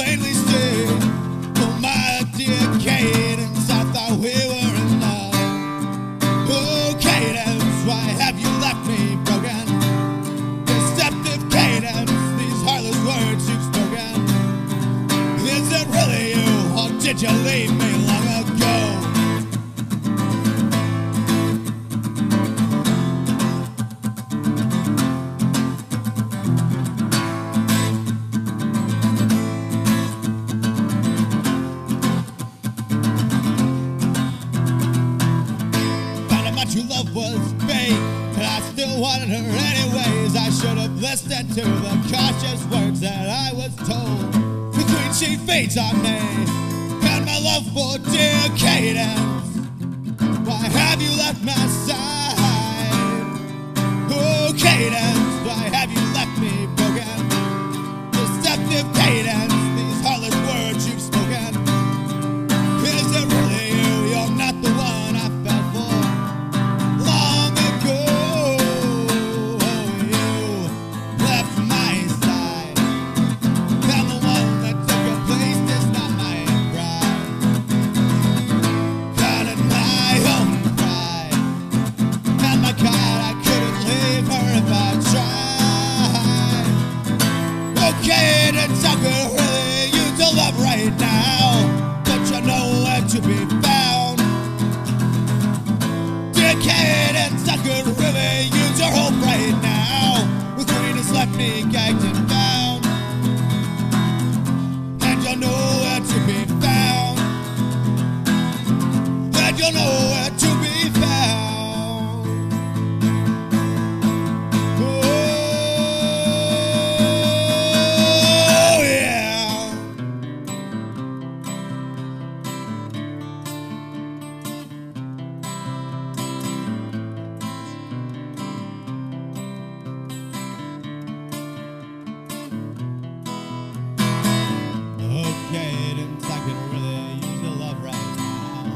plainly see. Oh, my dear Cadence, I thought we were in love. Oh, Cadence, why have you left me broken? Deceptive Cadence, these heartless words you've spoken. Is it really you, or did you leave me long ago? True love was fake, and I still wanted her anyways. I should have listened to the cautious words that I was told. The queen, she fades on me, and my love for dear Cadence. Why have you left my side? Oh, Cadence, why have you left me broken? Deceptive Cadence, these heartless words you've spoken. Is it really you? You're not the one I fell for. Cadence, I could really use your love right now, but you know where to be found. Dear Cadence, I could really use your hope right now. The queen has left me gagged and bound, and you'll know where to be found. And you'll know where to be found. Cadence, I could really use your love right now.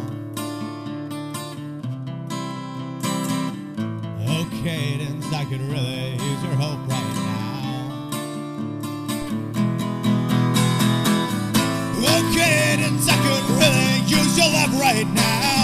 Oh, Cadence, I could really use your hope right now. Oh, Cadence, I could really use your love right now.